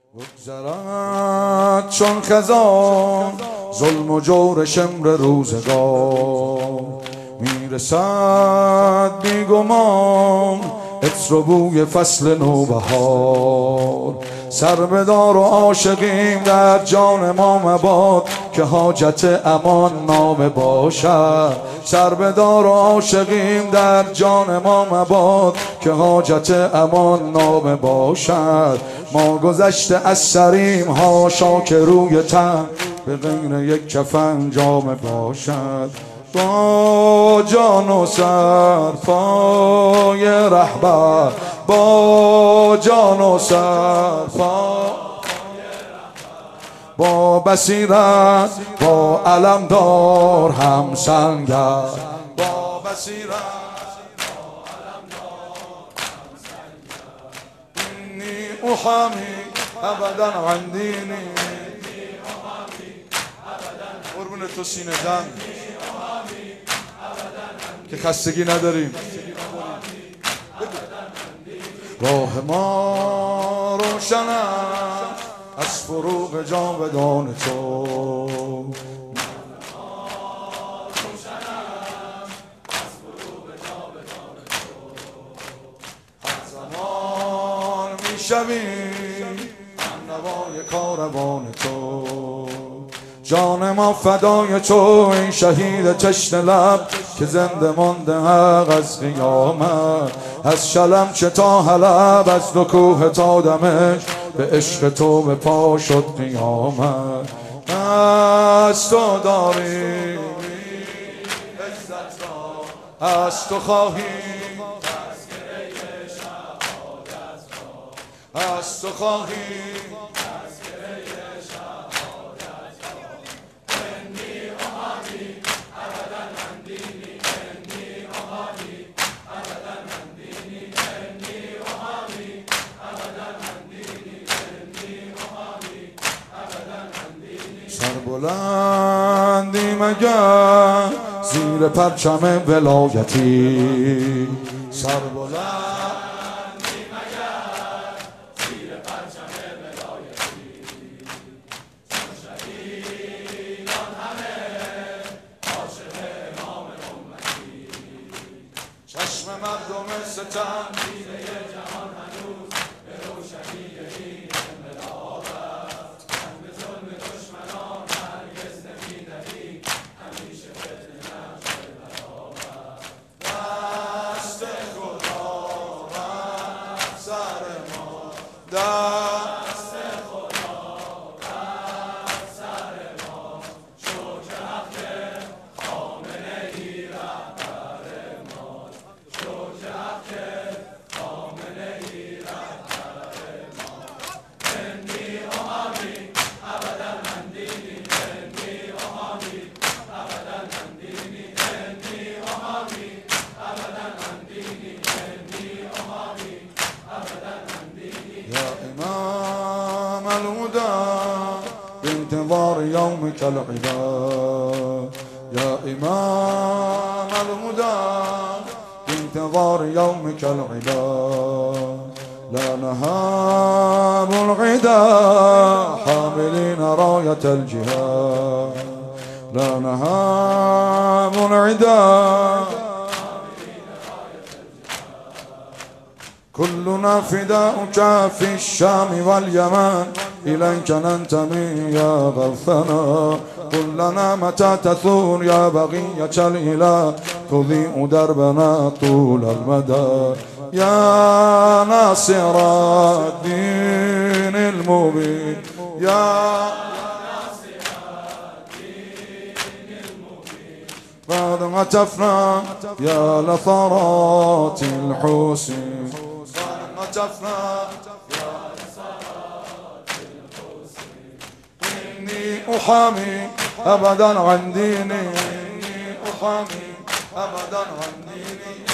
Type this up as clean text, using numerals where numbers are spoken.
بگذرد چون خزان ظلم و جور شمر روزگار، میرسد بیگمان عطر و بوی فصل نوبهار. سر بدار و عاشقیم در جان ما مباد که حاجت امان نامه باشد. سر بدار و عاشقیم در جان ما مباد که حاجت امان نامه باشد. ما گذشته از سریم هاشا که روی تن به غیر یک کفن جامه باشد. با جان و سر پای رهبر، با جان و سر با بصیرت با علمدار هم سنگر، با بصیرت با علمدار هم سنگر. اینی احامی ابدا عن دینی، قربون تو سینه جان که خستگی نداریم. راه ما روشن از فروغ جاودان تو، هر زمان میشویم نوای کاروان تو. جان ما فدای تو این شهید تشنه لب که زنده مانده حق از قیامت. از شلمچه تا حلب، از دو کوه تا دمشق، به عشق تو به پا شد قیامت. از تو داریم عزت را، از تو خواهیم تذکره شهادت را، از تو خواهیم سربلندی مگر زیر پرچم ولایتی، سربلندی مگر زیر پرچم ولایتی. چون شهیدان همه عاشق امام امتی، چشم مردم ستم دیده جهان هنوز به روشنی این انقلاب است. به ظلم دشمنان هرگز نمی‌دهی، همیشه فتنه نشد برابر. دست خدا بر سر ما، دست خدا بر سر ما. شکر حق خامنه‌ای رهبر ما، شکر حق خامنه‌ای رهبر ما. انی احامی ابدا عن دینی، انی احامی ابدا عن دینی، انی احامی ابدا عن دینی، انی احامی ابدا عن دینی. یا امام الهدى بانتظار یومک العباد، یا امام الهدى بانتظار یومک العباد. لا نهاب العدا حاملين راية الجهاد، لا نهاب العدا كلنا فداؤك في الشام واليمن، إليك ننتمي يا غوثنا. قل لنا متى تثور يا بقية الإله، تضيء دربنا طول المدى. يا ناصر الدين المبين، يا ناصر الدين المبين. قد هتفنا يا لثرات الحسين، قد هتفنا يا لثرات الحسين. إني أحامي أبدا عن ديني، إني أحامي أبدا عن ديني.